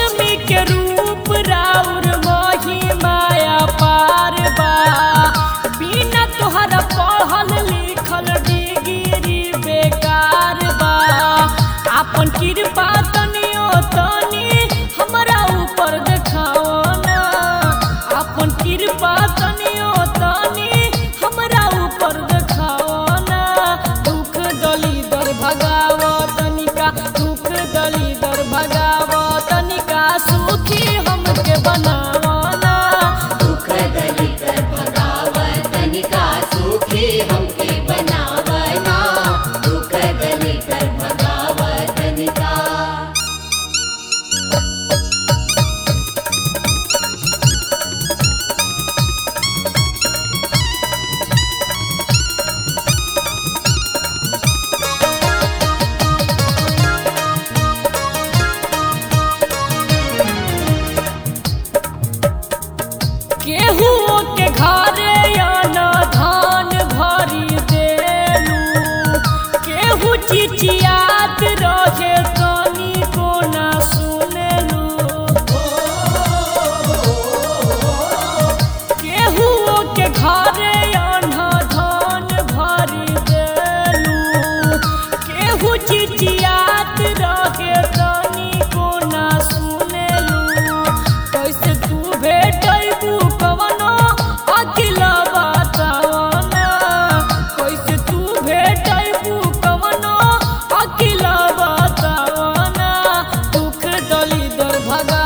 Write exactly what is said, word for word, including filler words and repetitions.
लक्ष्मी के रूप राउर मोही माया पार बा बिना तोहरा पढ़ल लिखल डिग्री बेकार बा आपन कृपा तनियो तनी हमरा ऊपर देखाओ ना आपन कृपा तनियो तनी हमरा ऊपर देखाओ ना दुख दलिदर भगाओ तनिका दुख दलिदर भगाओ तनिका सुखी हमके बनाओ ना दुख दलिदर भगाव तनिका सुखी हमके बनाव ना दुख दलिदर भगाव तनिका केहू के घरे आना धान भरी देलू केहू चिचियात रहे तनी को ना सुनेलू केहू के घरे आना धान भरी देलू केहू चिचियात रहे तनी को ना सुनेलू कैसे तू भेटैबू कवनो अकेला बताओ ना कैसे तू भेटैबू कवनो अकेला बताओ ना दुख दलिदर भगा